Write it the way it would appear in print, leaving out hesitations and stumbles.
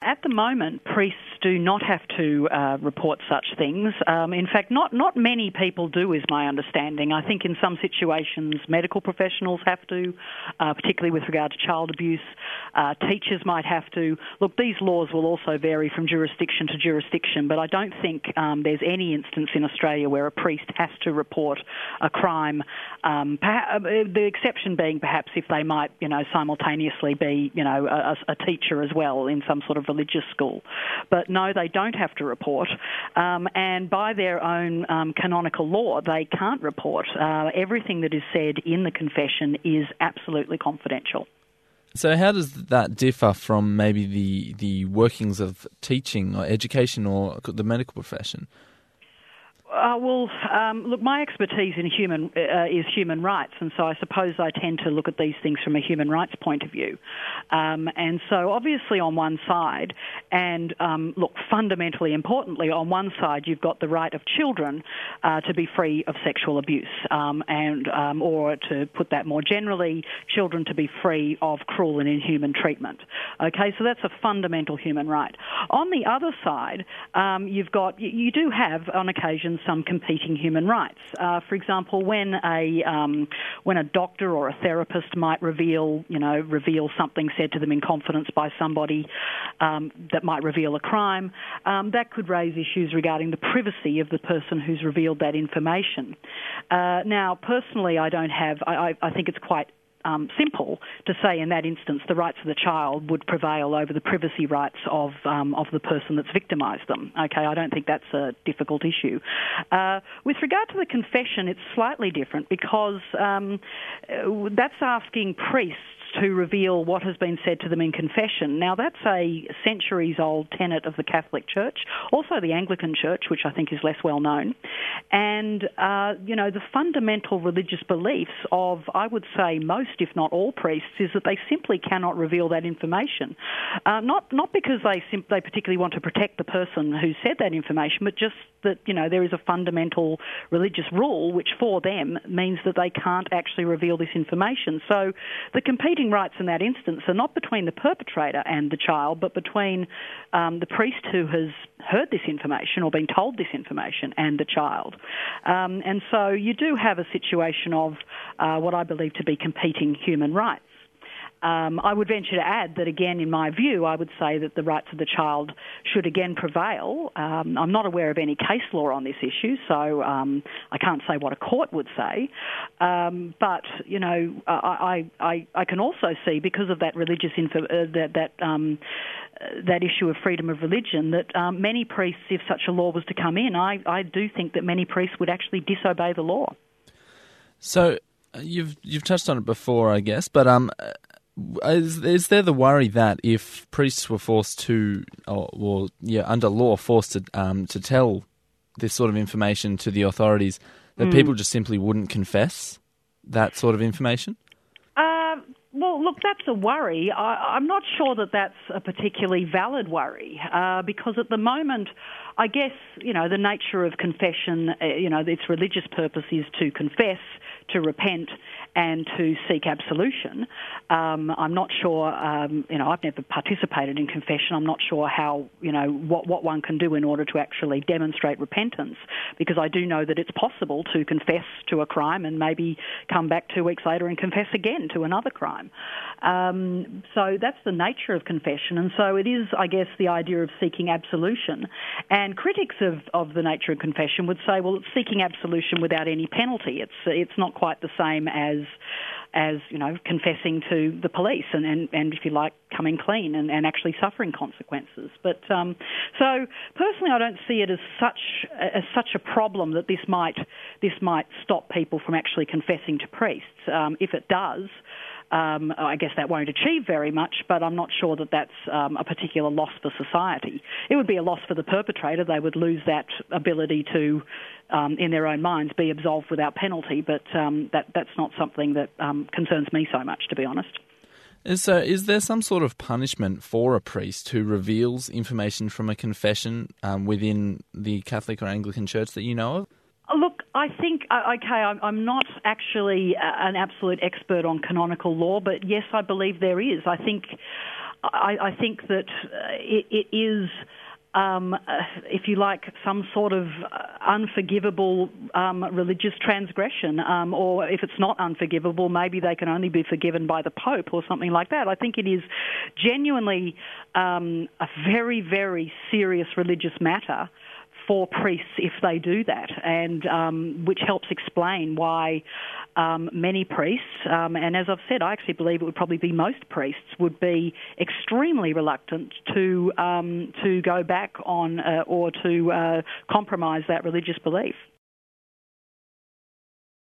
At the moment, priests do not have to report such things. In fact, not many people do, is my understanding. I think in some situations medical professionals have to, particularly with regard to child abuse. Teachers might have to. Look, these laws will also vary from jurisdiction to jurisdiction, but I don't think there's any instance in Australia where a priest has to report a crime, the exception being perhaps if they might, simultaneously be, a teacher as well in some sort of religious school. But no, they don't have to report. And by their own canonical law, they can't report. Everything that is said in the confession is absolutely confidential. So how does that differ from maybe the workings of teaching or education or the medical profession? Look, my expertise in is human rights, and so I suppose I tend to look at these things from a human rights point of view. And so obviously on one side, and fundamentally importantly, on one side you've got the right of children to be free of sexual abuse, or to put that more generally, children to be free of cruel and inhuman treatment. Okay, so that's a fundamental human right. On the other side, you do have on occasion some competing human rights. For example, when a doctor or a therapist might reveal something said to them in confidence by somebody that might reveal a crime, that could raise issues regarding the privacy of the person who's revealed that information. Now, personally, I think it's quite simple to say in that instance the rights of the child would prevail over the privacy rights of the person that's victimised them. Okay, I don't think that's a difficult issue. With regard to the confession, it's slightly different because that's asking priests to reveal what has been said to them in confession. Now, that's a centuries-old tenet of the Catholic Church, also the Anglican Church, which I think is less well known, and, the fundamental religious beliefs of, I would say, most, if not all priests, is that they simply cannot reveal that information. Not because they particularly want to protect the person who said that information, but just that, there is a fundamental religious rule which for them means that they can't actually reveal this information. So the competing rights in that instance are not between the perpetrator and the child, but between the priest who has heard this information or been told this information and the child. And so you do have a situation of what I believe to be competing human rights. I would venture to add that, again, in my view, I would say that the rights of the child should again prevail. I'm not aware of any case law on this issue, so I can't say what a court would say. But, I can also see, because of that religious that issue of freedom of religion, that many priests, if such a law was to come in, I do think that many priests would actually disobey the law. So you've touched on it before, I guess, but is there the worry that if priests were forced to, under law, forced to tell this sort of information to the authorities, that people just simply wouldn't confess that sort of information? Well, look, that's a worry. I'm not sure that that's a particularly valid worry because at the moment, I guess, the nature of confession, its religious purpose is to confess, to repent, and to seek absolution. I'm not sure, I've never participated in confession. I'm not sure how, what one can do in order to actually demonstrate repentance, because I do know that it's possible to confess to a crime and maybe come back 2 weeks later and confess again to another crime. So that's the nature of confession, and so it is, I guess, the idea of seeking absolution. And critics of the nature of confession would say, well, it's seeking absolution without any penalty. It's not quite the same as confessing to the police and if you like, coming clean and actually suffering consequences. But so personally, I don't see it as such a problem that this might stop people from actually confessing to priests. If it does, I guess that won't achieve very much, but I'm not sure that that's a particular loss for society. It would be a loss for the perpetrator. They would lose that ability to, in their own minds, be absolved without penalty, but that's not something that concerns me so much, to be honest. So is there some sort of punishment for a priest who reveals information from a confession within the Catholic or Anglican Church that you know of? Look, I think, I'm not actually an absolute expert on canonical law, but yes, I believe there is. I think I think that it is, if you like, some sort of unforgivable religious transgression, or if it's not unforgivable, maybe they can only be forgiven by the Pope or something like that. I think it is genuinely a very, very serious religious matter for priests if they do that, and which helps explain why many priests, and as I've said, I actually believe it would probably be most priests, would be extremely reluctant to go back on or to compromise that religious belief.